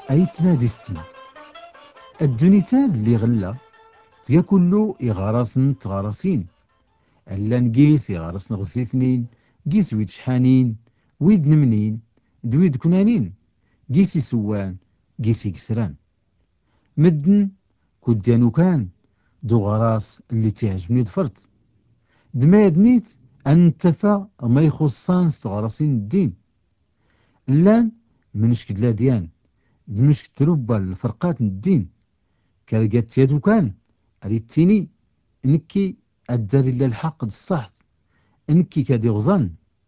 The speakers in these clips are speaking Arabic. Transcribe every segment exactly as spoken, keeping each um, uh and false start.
أي تمادي ستين الدونيتان اللي غلا تيا كله إغارسن تغارسين ألا نقيس إغارسن غزيفنين قيس ويد شحانين ويد نمنين دويد كنانين قيس سوان قيس كسران مدن كوديانو كان دو غراس اللي تعجبني دفرت دمايد نيت أن تفا ما يخصان ستغراسين الدين لان منشك لا ديان دمشك تربى الفرقات الدين كالقات تيادو كان ريتيني نكي الدار إلا الحق الصحت نكي كادي غزان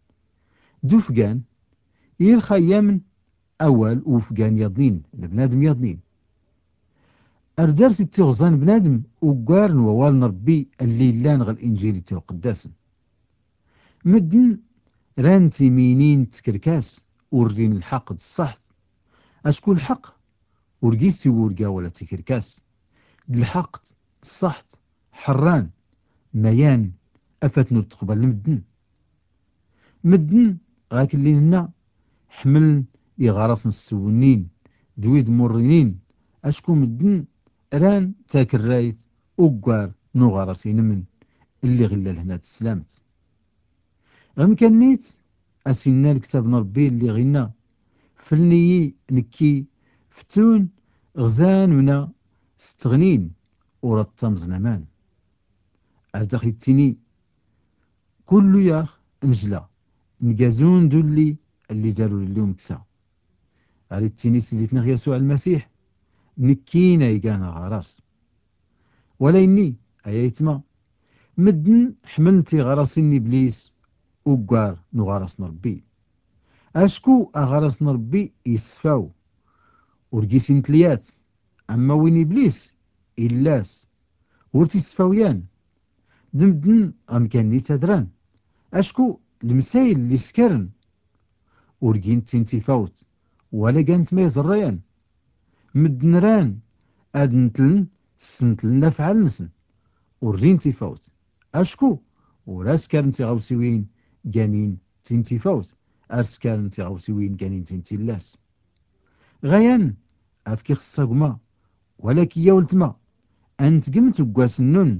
دوفقان يرخيامن أول وفقان يضنين البنادم يضنين أردار ستي غزان بنادم وقارن ووالن ربي اللي لان غ الإنجيل تيو قداسن مدن رانتي مينين تكركاس ورين الحق الصحت أشكو الحق ورقيسي ورقا ولا تكركاس الحق الصحت حران ميان أفتنو تقبل مدن مدن غاك اللي لنا حمل يغرس السونين دويد مرينين أشكو مدن ران تاكر رايت وقار نو غرسين من اللي غلا لهنا تسلامت غمكنيت أسينا الكتاب ربي اللي غينا فلني نكي فتون غزان ونا ستغنين ورطم زنمان أدخل التيني كل ياخ نجلا نقازون دولي اللي داروا اليوم كسا على التيني سيدتنا يسوع المسيح نكينا يقانا غراس ولا إني أيتما مدن حملتي غراسين إبليس وقار نغرس ربي أشكو أغرس ربي يسفاو ورقيسين تليات أما وين إبليس إلاس ورتي سفاويان دمدن غمكاني تدران أشكو المسايل اللي سكرن ورقين تنتي فوت ولا كانت ما يزريان مدن ران أدنتلن سنتلن فعل نسن ورين تفوت أشكو وراس كارنتي غوسيوين جانين تنتي فوت أرس كارنتي غوسيوين جانين تنتي اللاس غيان أفكي خصاقما ولكن يا ولتما أنت قمت وقاس النون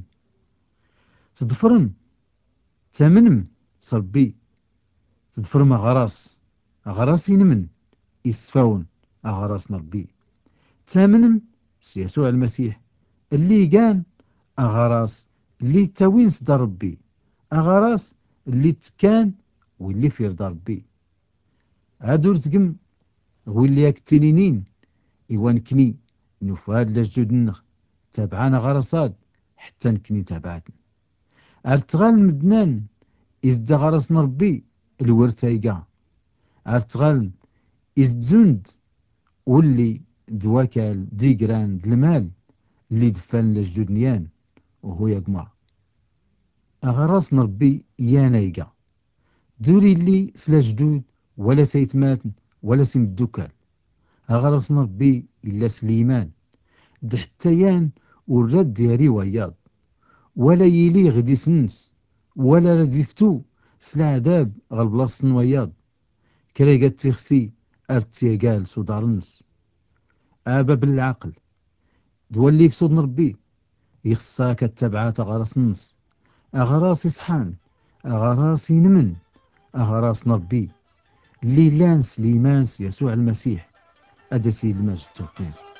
تضفرن تامنم صربي تضفرم غراس غراسي نمن يسفاون أغراس نربي تامنم يسوع المسيح اللي كان أغراس اللي تاوين صدر ربي أغراس اللي تكان واللي في رضا ربي هادور تقم واللي ياك تنينين إيوان كني نفاد لجود النخ تابعانا غرسات حتى نكني تابعتنا أرتغال المدنان إزدا غرسنا ربي الورتايقا أرتغال إزدزوند واللي دواكال ديقران المال اللي دفن لجدود نيان وهو يقمع أغراس نربي يانايقا دوري اللي سلا جدود ولا سيتماتن ولا سيمدوكال أغراس نربي إلا سليمان دحتيان والرد ديالي وياض ولا يلي غدي سنس ولا رديفتو سلا عذاب غالبلاص وياض كريقات تيخسي أرتيقال سودارنس آبا بالعقل دوليك صود نربي يخصاك التبعات أغراس نص أغراس يصحان أغراس ينمن أغراس نربي اللي لان سليمانس يسوع المسيح أدسي المجد توفيق